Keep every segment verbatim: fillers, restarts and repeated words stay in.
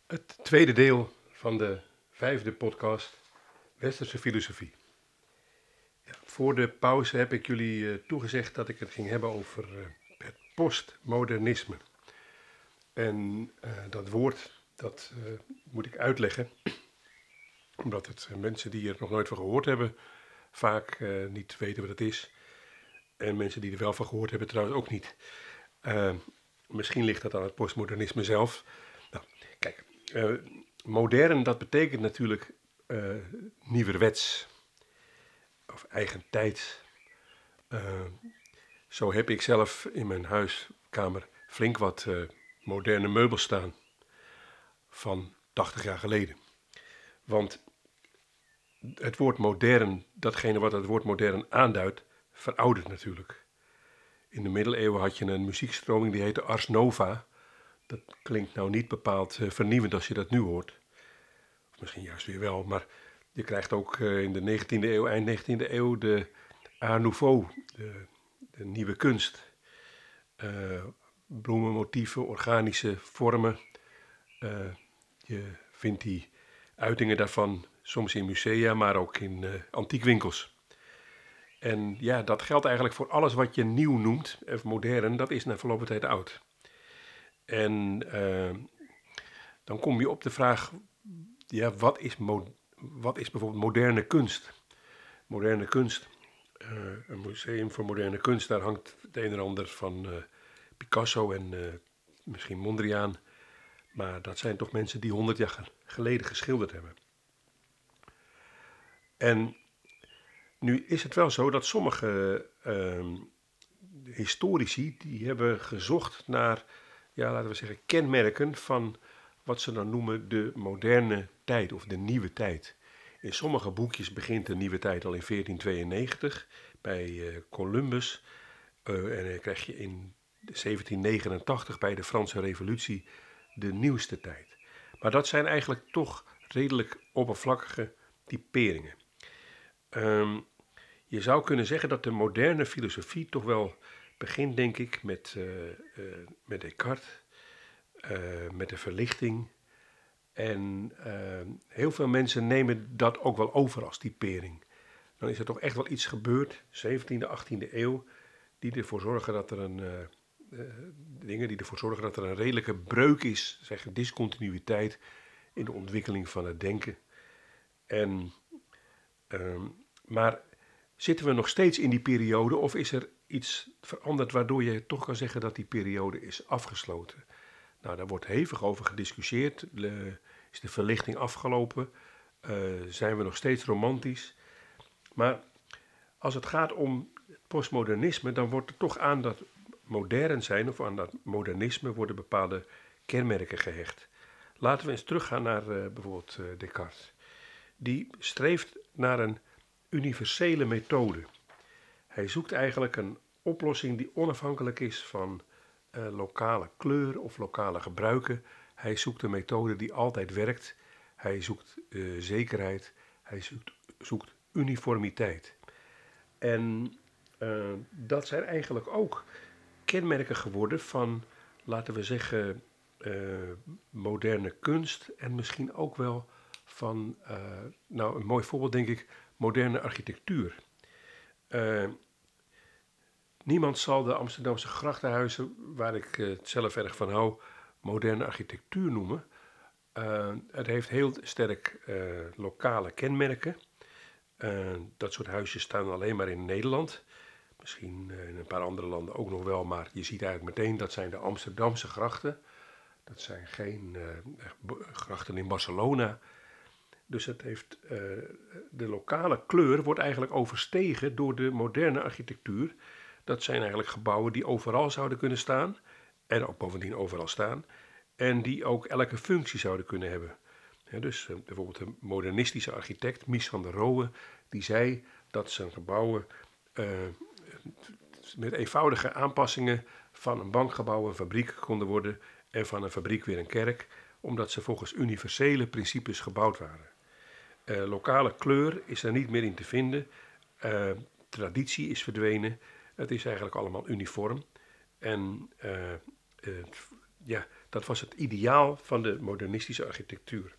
Het tweede deel van de vijfde podcast, Westerse filosofie. Ja, voor de pauze heb ik jullie uh, toegezegd dat ik het ging hebben over uh, het postmodernisme. En uh, dat woord, dat uh, moet ik uitleggen, omdat het uh, mensen die er nog nooit van gehoord hebben, vaak uh, niet weten wat het is. En mensen die er wel van gehoord hebben trouwens ook niet. Uh, misschien ligt dat aan het postmodernisme zelf. Nou, kijk, uh, modern, dat betekent natuurlijk uh, nieuwerwets of eigen tijd. Uh, zo heb ik zelf in mijn huiskamer flink wat uh, moderne meubels staan van tachtig jaar geleden. Want het woord modern, datgene wat het woord modern aanduidt, veroudert natuurlijk. In de middeleeuwen had je een muziekstroming die heette Ars Nova. Dat klinkt nou niet bepaald uh, vernieuwend als je dat nu hoort. Of misschien juist weer wel, maar je krijgt ook uh, in de negentiende eeuw, eind negentiende eeuw, de Art Nouveau, de, de nieuwe kunst. Uh, bloemenmotieven, organische vormen. Uh, je vindt die uitingen daarvan soms in musea, maar ook in uh, antiekwinkels. En ja, dat geldt eigenlijk voor alles wat je nieuw noemt, of modern, dat is na verloop van tijd oud. En uh, dan kom je op de vraag, ja, wat is, mo- wat is bijvoorbeeld moderne kunst? Moderne kunst, uh, een museum voor moderne kunst, daar hangt het een en ander van uh, Picasso en uh, misschien Mondriaan. Maar dat zijn toch mensen die honderd jaar geleden geschilderd hebben. En nu is het wel zo dat sommige uh, historici, die hebben gezocht naar, ja, laten we zeggen, kenmerken van wat ze dan noemen de moderne tijd of de nieuwe tijd. In sommige boekjes begint de nieuwe tijd al in veertien tweeënnegentig bij uh, Columbus. Uh, en dan krijg je in zeventien negenentachtig bij de Franse Revolutie de nieuwste tijd. Maar dat zijn eigenlijk toch redelijk oppervlakkige typeringen. Um, je zou kunnen zeggen dat de moderne filosofie toch wel begint, denk ik, met, uh, uh, met Descartes, uh, met de verlichting. En uh, heel veel mensen nemen dat ook wel over als typering. Dan is er toch echt wel iets gebeurd, zeventiende, achttiende eeuw, die ervoor zorgen dat er een, uh, uh, dingen die ervoor zorgen dat er een redelijke breuk is, zeg, discontinuïteit in de ontwikkeling van het denken. En, uh, maar zitten we nog steeds in die periode of is er iets veranderd waardoor je toch kan zeggen dat die periode is afgesloten? Nou, daar wordt hevig over gediscussieerd. Le, is de verlichting afgelopen? Uh, zijn we nog steeds romantisch? Maar als het gaat om postmodernisme, dan wordt er toch aan dat modern zijn of aan dat modernisme worden bepaalde kenmerken gehecht. Laten we eens teruggaan naar uh, bijvoorbeeld uh, Descartes. Die streeft naar een universele methode. Hij zoekt eigenlijk een oplossing die onafhankelijk is van uh, lokale kleur of lokale gebruiken. Hij zoekt een methode die altijd werkt. Hij zoekt uh, zekerheid. Hij zoekt, zoekt uniformiteit. En uh, dat zijn eigenlijk ook kenmerken geworden van, laten we zeggen, uh, moderne kunst en misschien ook wel van, uh, nou een mooi voorbeeld denk ik, moderne architectuur. Uh, niemand zal de Amsterdamse grachtenhuizen, waar ik uh, zelf erg van hou, moderne architectuur noemen. Uh, het heeft heel sterk uh, lokale kenmerken. Uh, dat soort huisjes staan alleen maar in Nederland. Misschien uh, in een paar andere landen ook nog wel, maar je ziet eigenlijk meteen dat zijn de Amsterdamse grachten. Dat zijn geen uh, grachten in Barcelona. Dus het heeft, uh, de lokale kleur wordt eigenlijk overstegen door de moderne architectuur. Dat zijn eigenlijk gebouwen die overal zouden kunnen staan. En ook bovendien overal staan. En die ook elke functie zouden kunnen hebben. Ja, dus uh, bijvoorbeeld de modernistische architect Mies van der Rohe, die zei dat zijn gebouwen uh, met eenvoudige aanpassingen van een bankgebouw een fabriek konden worden en van een fabriek weer een kerk, omdat ze volgens universele principes gebouwd waren. Uh, lokale kleur is er niet meer in te vinden. Uh, traditie is verdwenen. Het is eigenlijk allemaal uniform. En uh, uh, ja, Dat was het ideaal van de modernistische architectuur.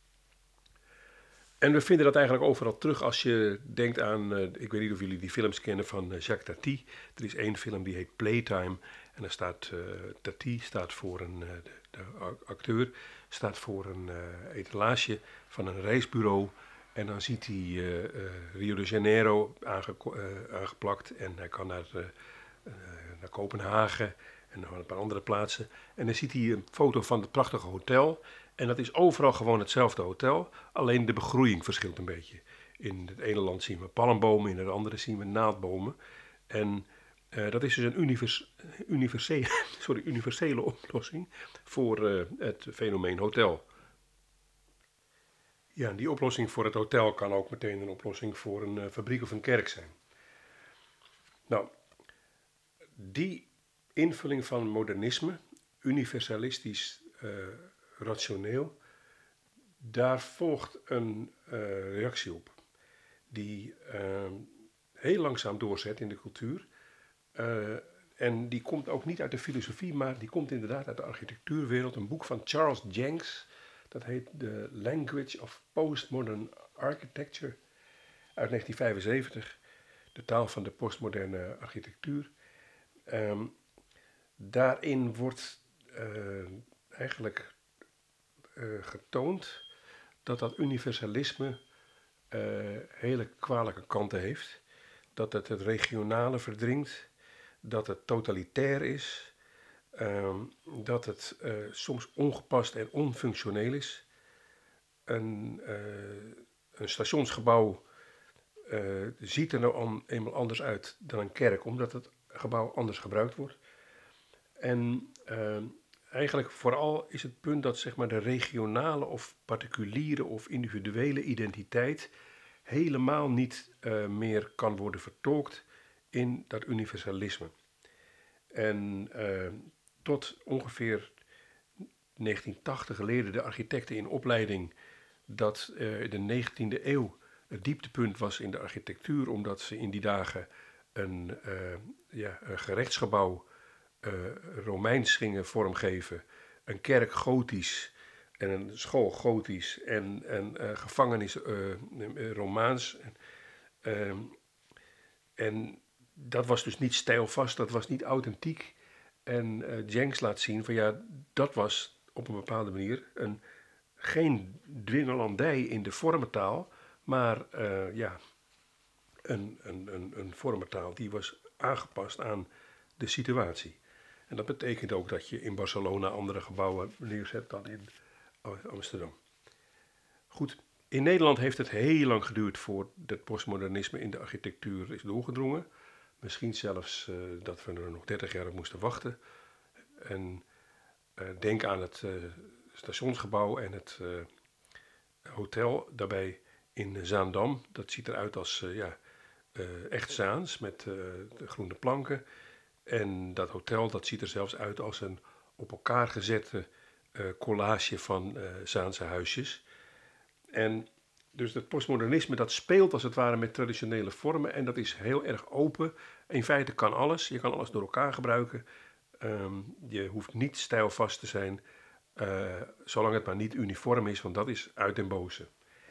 En we vinden dat eigenlijk overal terug als je denkt aan, uh, ik weet niet of jullie die films kennen van uh, Jacques Tati. Er is één film die heet Playtime en daar staat, uh, Tati staat voor een, uh, de, de acteur, staat voor een uh, etalage van een reisbureau. En dan ziet hij uh, uh, Rio de Janeiro aange, uh, aangeplakt en hij kan naar, uh, uh, naar Kopenhagen en nog een paar andere plaatsen. En dan ziet hij een foto van het prachtige hotel. En dat is overal gewoon hetzelfde hotel, alleen de begroeiing verschilt een beetje. In het ene land zien we palmbomen, in het andere zien we naaldbomen. En uh, dat is dus een univers, universele, sorry, universele oplossing voor uh, het fenomeen hotel. Ja, die oplossing voor het hotel kan ook meteen een oplossing voor een uh, fabriek of een kerk zijn. Nou, die invulling van modernisme, universalistisch uh, rationeel, daar volgt een uh, reactie op die uh, heel langzaam doorzet in de cultuur. Uh, en die komt ook niet uit de filosofie, maar die komt inderdaad uit de architectuurwereld. Een boek van Charles Jencks, dat heet The Language of Postmodern Architecture uit negentien vijfenzeventig. De taal van de postmoderne architectuur. Um, daarin wordt uh, eigenlijk uh, getoond dat dat universalisme uh, hele kwalijke kanten heeft. Dat het het regionale verdringt, dat het totalitair is, um, dat het uh, soms ongepast en onfunctioneel is. Een, uh, een stationsgebouw uh, ziet er nou an, eenmaal anders uit dan een kerk, omdat het gebouw anders gebruikt wordt. En uh, eigenlijk vooral is het punt dat zeg maar, de regionale of particuliere of individuele identiteit helemaal niet uh, meer kan worden vertolkt in dat universalisme. En uh, tot ongeveer negentien tachtig leerden de architecten in opleiding dat uh, in de negentiende eeuw het dieptepunt was in de architectuur, omdat ze in die dagen een, uh, ja, een gerechtsgebouw uh, Romeins gingen vormgeven, een kerk gotisch en een school gotisch en een uh, gevangenis uh, Romaans. Uh, en dat was dus niet stijlvast, dat was niet authentiek. En uh, Jencks laat zien van ja, dat was op een bepaalde manier een, geen dwingelandij in de vormentaal, maar uh, ja, een, een, een, een vormentaal die was aangepast aan de situatie. En dat betekent ook dat je in Barcelona andere gebouwen neerzet dan in Amsterdam. Goed, in Nederland heeft het heel lang geduurd voordat het postmodernisme in de architectuur is doorgedrongen. Misschien zelfs uh, dat we er nog dertig jaar op moesten wachten. En uh, denk aan het uh, stationsgebouw en het uh, hotel daarbij in Zaandam. Dat ziet eruit als uh, ja, uh, echt Zaans met uh, de groene planken. En dat hotel dat ziet er zelfs uit als een op elkaar gezette uh, collage van uh, Zaanse huisjes. En dus het postmodernisme dat speelt als het ware met traditionele vormen en dat is heel erg open. In feite kan alles, je kan alles door elkaar gebruiken. Um, je hoeft niet stijlvast te zijn, uh, zolang het maar niet uniform is, want dat is uit den boze.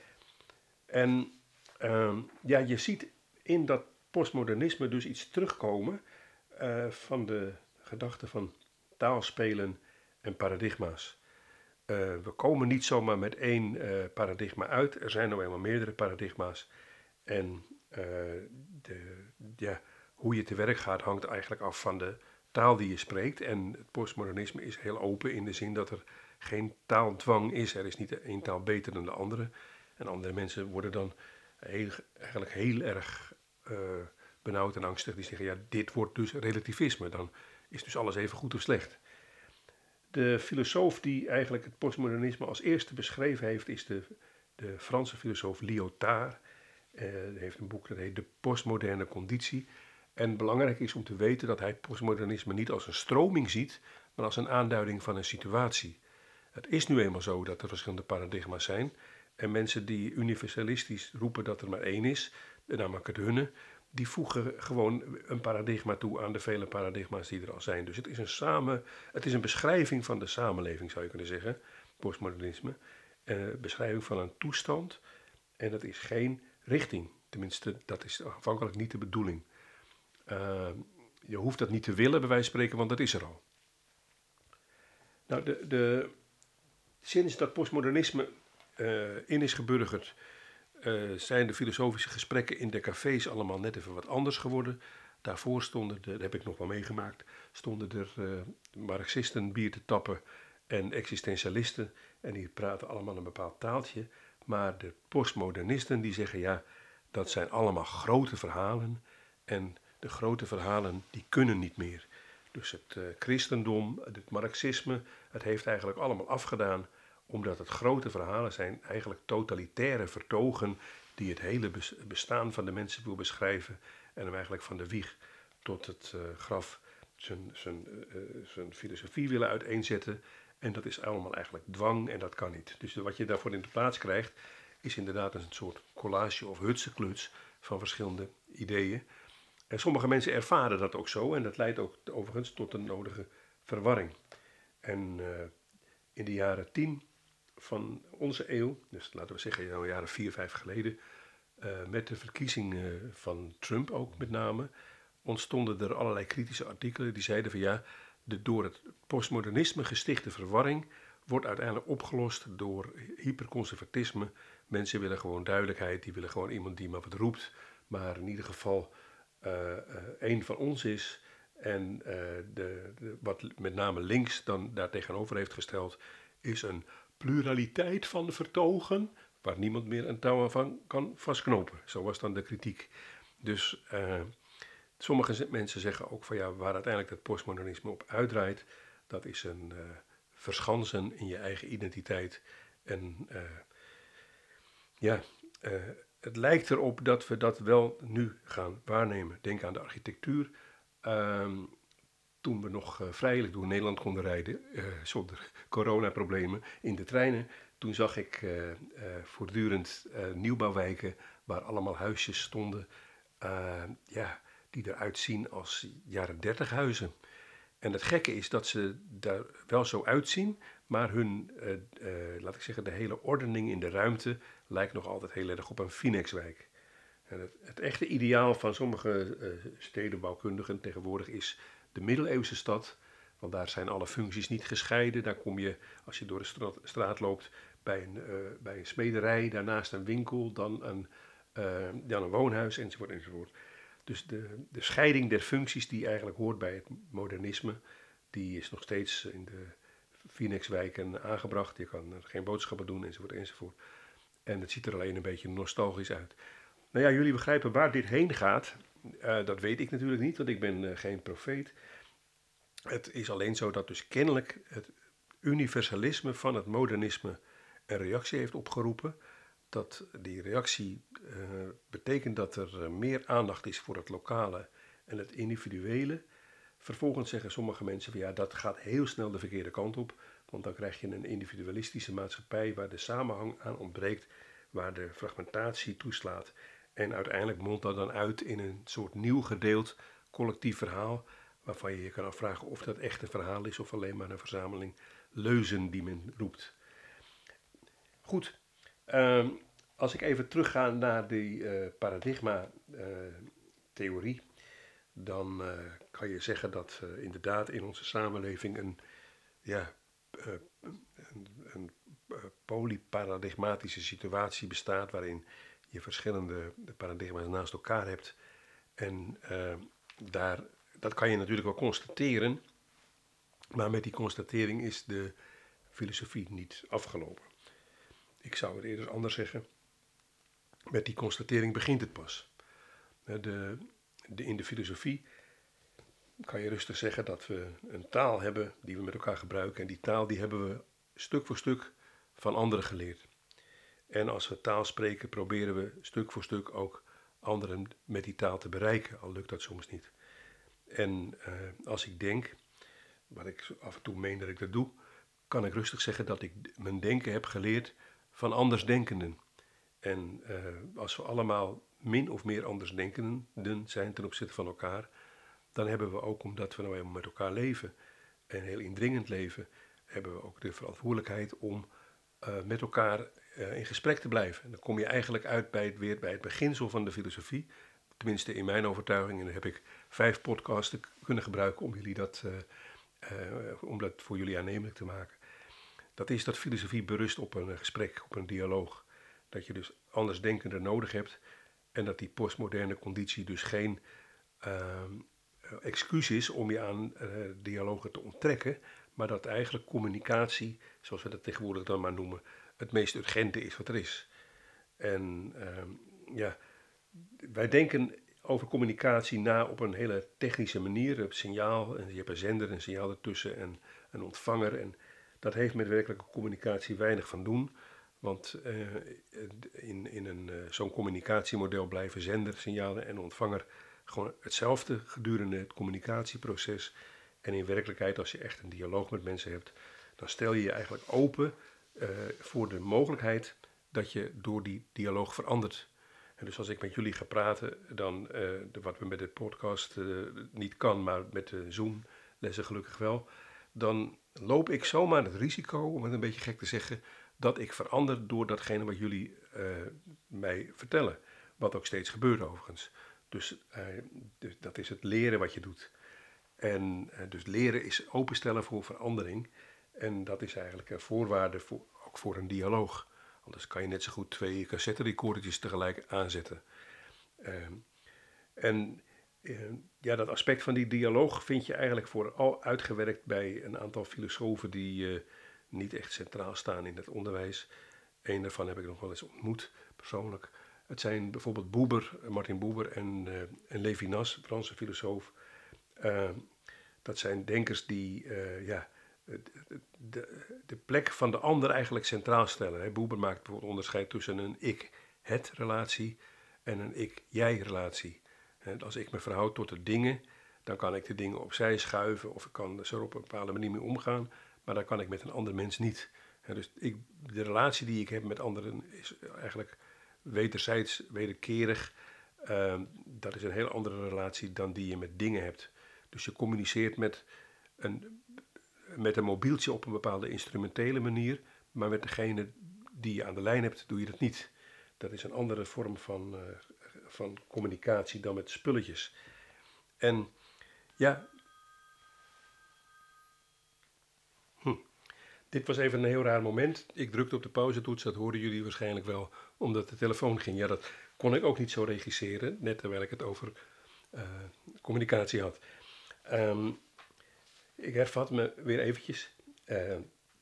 En um, ja, je ziet in dat postmodernisme dus iets terugkomen uh, van de gedachte van taalspelen en paradigma's. Uh, we komen niet zomaar met één uh, paradigma uit. Er zijn nou eenmaal meerdere paradigma's. En uh, de, ja, hoe je te werk gaat hangt eigenlijk af van de taal die je spreekt. En het postmodernisme is heel open in de zin dat er geen taaldwang is. Er is niet één taal beter dan de andere. En andere mensen worden dan heel, eigenlijk heel erg uh, benauwd en angstig. Die zeggen, ja, dit wordt dus relativisme. Dan is dus alles even goed of slecht. De filosoof die eigenlijk het postmodernisme als eerste beschreven heeft, is de, de Franse filosoof Lyotard. Uh, hij heeft een boek dat heet De Postmoderne Conditie. En belangrijk is om te weten dat hij postmodernisme niet als een stroming ziet, maar als een aanduiding van een situatie. Het is nu eenmaal zo dat er verschillende paradigma's zijn. En mensen die universalistisch roepen dat er maar één is, namelijk het hunne, die voegen gewoon een paradigma toe aan de vele paradigma's die er al zijn. Dus het is een, samen, het is een beschrijving van de samenleving, zou je kunnen zeggen, postmodernisme. Een beschrijving van een toestand en dat is geen richting. Tenminste, dat is aanvankelijk niet de bedoeling. Uh, je hoeft dat niet te willen, bij wijze van spreken, want dat is er al. Nou, de, de, sinds dat postmodernisme uh, in is geburgerd, uh, zijn de filosofische gesprekken in de cafés allemaal net even wat anders geworden. Daarvoor stonden, de, dat heb ik nog wel meegemaakt, stonden er uh, Marxisten bier te tappen en existentialisten. En die praten allemaal een bepaald taaltje. Maar de postmodernisten die zeggen, ja, dat zijn allemaal grote verhalen. En de grote verhalen, die kunnen niet meer. Dus het uh, christendom, het marxisme, het heeft eigenlijk allemaal afgedaan. Omdat het grote verhalen zijn, eigenlijk totalitaire vertogen die het hele bestaan van de mensen wil beschrijven. En hem eigenlijk van de wieg tot het uh, graf zijn, zijn, uh, zijn filosofie willen uiteenzetten. En dat is allemaal eigenlijk dwang en dat kan niet. Dus wat je daarvoor in de plaats krijgt, is inderdaad een soort collage of hutsenkluts van verschillende ideeën. En sommige mensen ervaren dat ook zo en dat leidt ook overigens tot een nodige verwarring. En uh, in de jaren tien van onze eeuw, dus laten we zeggen in de jaren vier, vijf geleden, uh, met de verkiezingen van Trump ook met name, ontstonden er allerlei kritische artikelen die zeiden van ja, de door het postmodernisme gestichte verwarring wordt uiteindelijk opgelost door hyperconservatisme. Mensen willen gewoon duidelijkheid, die willen gewoon iemand die maar wat roept, maar in ieder geval uh, uh, één van ons is. En uh, de, de, wat met name links dan daar tegenover heeft gesteld, is een pluraliteit van vertogen, waar niemand meer een touw van kan vastknopen. Zo was dan de kritiek. Dus uh, sommige mensen zeggen ook van ja, waar uiteindelijk het postmodernisme op uitdraait, dat is een uh, verschansen in je eigen identiteit. En uh, ja, uh, het lijkt erop dat we dat wel nu gaan waarnemen. Denk aan de architectuur. Uh, toen we nog uh, vrijelijk door Nederland konden rijden, uh, zonder coronaproblemen, in de treinen, toen zag ik uh, uh, voortdurend uh, nieuwbouwwijken waar allemaal huisjes stonden, uh, ja, die eruit zien als jaren dertig huizen. En het gekke is dat ze daar wel zo uitzien, maar hun, uh, uh, laat ik zeggen, de hele ordening in de ruimte lijkt nog altijd heel erg op een Phoenixwijk. En het, het echte ideaal van sommige uh, stedenbouwkundigen tegenwoordig is de middeleeuwse stad, want daar zijn alle functies niet gescheiden. Daar kom je, als je door de straat, straat loopt, bij een, uh, bij een smederij, daarnaast een winkel, dan een, uh, dan een woonhuis, enzovoort, enzovoort. Dus de, de scheiding der functies die eigenlijk hoort bij het modernisme, die is nog steeds in de Phoenixwijken aangebracht. Je kan er geen boodschappen doen, enzovoort, enzovoort. En het ziet er alleen een beetje nostalgisch uit. Nou ja, jullie begrijpen waar dit heen gaat. Uh, dat weet ik natuurlijk niet, want ik ben uh, geen profeet. Het is alleen zo dat dus kennelijk het universalisme van het modernisme een reactie heeft opgeroepen. Dat die reactie uh, betekent dat er uh, meer aandacht is voor het lokale en het individuele. Vervolgens zeggen sommige mensen van ja, dat gaat heel snel de verkeerde kant op. Want dan krijg je een individualistische maatschappij waar de samenhang aan ontbreekt, waar de fragmentatie toeslaat. En uiteindelijk mondt dat dan uit in een soort nieuw gedeeld collectief verhaal, waarvan je je kan afvragen of dat echt een verhaal is of alleen maar een verzameling leuzen die men roept. Goed, uh, als ik even terugga naar die uh, paradigma-theorie, uh, dan uh, kan je zeggen dat uh, inderdaad in onze samenleving een, ja, uh, een, een uh, polyparadigmatische situatie bestaat, waarin je verschillende paradigma's naast elkaar hebt. En uh, daar, dat kan je natuurlijk wel constateren, maar met die constatering is de filosofie niet afgelopen. Ik zou het eerder anders zeggen. Met die constatering begint het pas. De, de, in de filosofie kan je rustig zeggen dat we een taal hebben die we met elkaar gebruiken. En die taal die hebben we stuk voor stuk van anderen geleerd. En als we taal spreken, proberen we stuk voor stuk ook anderen met die taal te bereiken. Al lukt dat soms niet. En uh, als ik denk, wat ik af en toe meen dat ik dat doe, kan ik rustig zeggen dat ik mijn denken heb geleerd van andersdenkenden. En uh, als we allemaal min of meer andersdenkenden zijn ten opzichte van elkaar, dan hebben we ook, omdat we nou eenmaal met elkaar leven, en heel indringend leven, hebben we ook de verantwoordelijkheid om uh, met elkaar uh, in gesprek te blijven. En dan kom je eigenlijk uit bij het, weer bij het beginsel van de filosofie. Tenminste, in mijn overtuiging, en dan heb ik vijf podcasts kunnen gebruiken om, jullie dat, uh, uh, om dat voor jullie aannemelijk te maken. Dat is dat filosofie berust op een gesprek, op een dialoog. Dat je dus andersdenkenden nodig hebt en dat die postmoderne conditie dus geen uh, excuus is om je aan uh, dialogen te onttrekken, maar dat eigenlijk communicatie, zoals we dat tegenwoordig dan maar noemen, het meest urgente is wat er is. En uh, ja, wij denken over communicatie na op een hele technische manier. Het signaal, en je hebt een zender, een signaal ertussen en een ontvanger. En dat heeft met werkelijke communicatie weinig van doen. Want uh, in, in een, uh, zo'n communicatiemodel blijven zender, signalen en ontvanger gewoon hetzelfde gedurende het communicatieproces. En in werkelijkheid, als je echt een dialoog met mensen hebt, dan stel je je eigenlijk open uh, voor de mogelijkheid dat je door die dialoog verandert. En dus als ik met jullie ga praten, dan, uh, de, wat we met de podcast uh, niet kan, maar met de Zoom-lessen gelukkig wel, dan loop ik zomaar het risico, om het een beetje gek te zeggen, dat ik verander door datgene wat jullie uh, mij vertellen. Wat ook steeds gebeurt overigens. Dus, uh, dus dat is het leren wat je doet. En uh, dus leren is openstellen voor verandering. En dat is eigenlijk een voorwaarde voor, ook voor een dialoog. Anders kan je net zo goed twee cassette-recordertjes tegelijk aanzetten. Uh, en uh, ja, dat aspect van die dialoog vind je eigenlijk vooral uitgewerkt bij een aantal filosofen die uh, niet echt centraal staan in het onderwijs. Eén daarvan heb ik nog wel eens ontmoet, persoonlijk. Het zijn bijvoorbeeld Buber, Martin Buber en, uh, en Levinas, Franse filosoof. Uh, dat zijn denkers die uh, ja, de, de, de plek van de ander eigenlijk centraal stellen. Hè. Buber maakt bijvoorbeeld onderscheid tussen een ik-het relatie en een ik-jij relatie. En als ik me verhoud tot de dingen, dan kan ik de dingen opzij schuiven of ik kan er op een bepaalde manier mee omgaan, maar dan kan ik met een ander mens niet. En dus ik, de relatie die ik heb met anderen is eigenlijk wederzijds, wederkerig. Uh, dat is een heel andere relatie dan die je met dingen hebt. Dus je communiceert met een, met een mobieltje op een bepaalde instrumentele manier, maar met degene die je aan de lijn hebt, doe je dat niet. Dat is een andere vorm van, uh, van communicatie dan met spulletjes. En ja, hm. dit was even een heel raar moment. Ik drukte op de pauzetoets, dat hoorden jullie waarschijnlijk wel, omdat de telefoon ging. Ja, dat kon ik ook niet zo regisseren, net terwijl ik het over uh, communicatie had. Um, ik hervat me weer eventjes. Uh,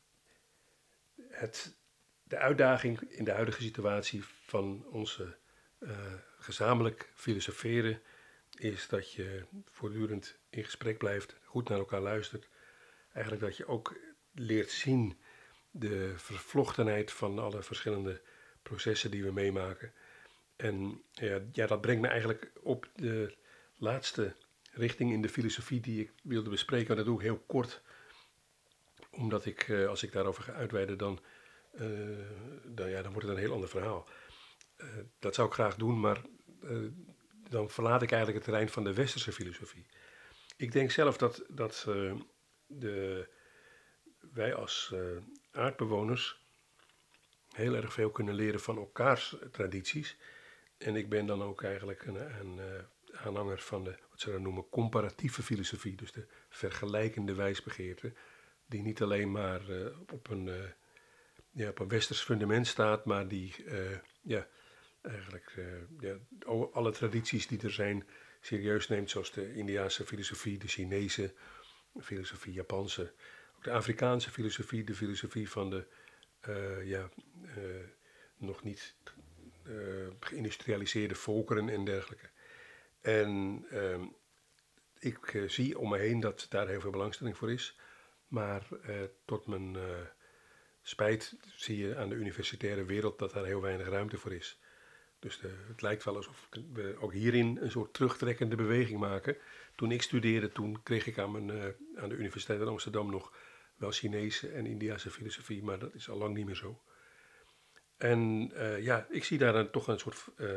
het, de uitdaging in de huidige situatie van onze uh, gezamenlijk filosoferen is dat je voortdurend in gesprek blijft, goed naar elkaar luistert. Eigenlijk dat je ook leert zien de vervlochtenheid van alle verschillende processen die we meemaken. En ja, ja, dat brengt me eigenlijk op de laatste richting in de filosofie die ik wilde bespreken. En dat doe ik heel kort, omdat ik, als ik daarover ga uitweiden, dan, uh, dan, ja, dan wordt het een heel ander verhaal. Uh, dat zou ik graag doen, maar uh, dan verlaat ik eigenlijk het terrein van de westerse filosofie. Ik denk zelf dat, dat uh, de, wij als uh, aardbewoners heel erg veel kunnen leren van elkaars tradities. En ik ben dan ook eigenlijk een, een uh, aanhanger van de, wat ze dan noemen, comparatieve filosofie. Dus de vergelijkende wijsbegeerte, die niet alleen maar uh, op, een, uh, ja, op een westers fundament staat, maar die uh, ja, eigenlijk uh, ja, alle tradities die er zijn serieus neemt, zoals de Indiaanse filosofie, de Chinese filosofie, Japanse, ook de Afrikaanse filosofie, de filosofie van de uh, ja, uh, nog niet uh, geïndustrialiseerde volkeren en dergelijke. En uh, ik uh, zie om me heen dat daar heel veel belangstelling voor is, maar uh, tot mijn uh, spijt zie je aan de universitaire wereld dat daar heel weinig ruimte voor is. Dus de, het lijkt wel alsof we ook hierin een soort terugtrekkende beweging maken. Toen ik studeerde, toen kreeg ik aan, mijn, uh, aan de Universiteit van Amsterdam nog wel Chinese en Indiase filosofie, maar dat is al lang niet meer zo. En uh, ja, ik zie daar dan toch een soort uh,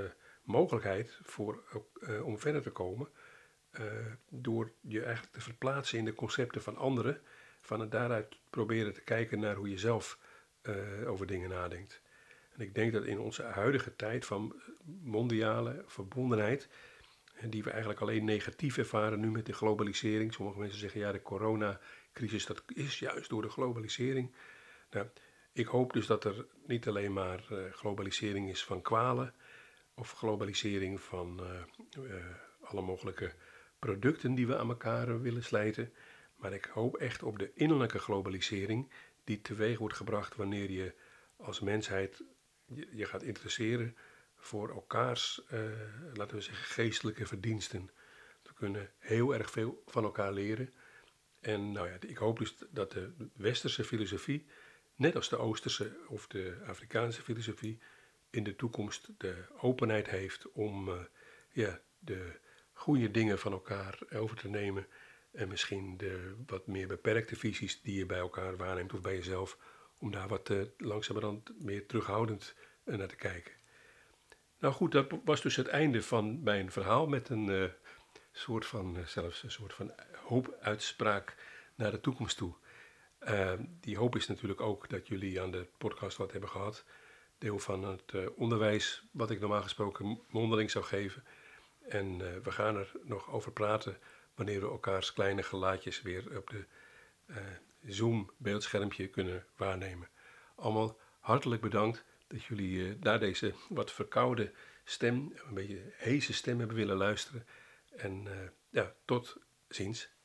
mogelijkheid voor, uh, om verder te komen. Uh, door je eigenlijk te verplaatsen in de concepten van anderen. Van het daaruit proberen te kijken naar hoe je zelf uh, over dingen nadenkt. En ik denk dat in onze huidige tijd van mondiale verbondenheid, die we eigenlijk alleen negatief ervaren nu met de globalisering. Sommige mensen zeggen ja, de coronacrisis, dat is juist door de globalisering. Nou, ik hoop dus dat er niet alleen maar uh, globalisering is van kwalen of globalisering van uh, uh, alle mogelijke producten die we aan elkaar willen slijten. Maar ik hoop echt op de innerlijke globalisering die teweeg wordt gebracht wanneer je als mensheid je, je gaat interesseren voor elkaars, uh, laten we zeggen, geestelijke verdiensten. We kunnen heel erg veel van elkaar leren. En nou ja, ik hoop dus dat de westerse filosofie, net als de oosterse of de Afrikaanse filosofie, in de toekomst de openheid heeft om uh, ja, de goede dingen van elkaar over te nemen. En misschien de wat meer beperkte visies die je bij elkaar waarneemt of bij jezelf, om daar wat uh, langzamerhand meer terughoudend uh, naar te kijken. Nou goed, dat was dus het einde van mijn verhaal met een uh, soort van, uh, zelfs een soort van hoopuitspraak naar de toekomst toe. Uh, die hoop is natuurlijk ook dat jullie aan de podcast wat hebben gehad. Deel van het uh, onderwijs wat ik normaal gesproken mondeling zou geven. En uh, we gaan er nog over praten wanneer we elkaars kleine gelaatjes weer op de uh, Zoom beeldschermpje kunnen waarnemen. Allemaal hartelijk bedankt dat jullie uh, naar deze wat verkoude stem, een beetje heese stem hebben willen luisteren. En uh, ja, tot ziens.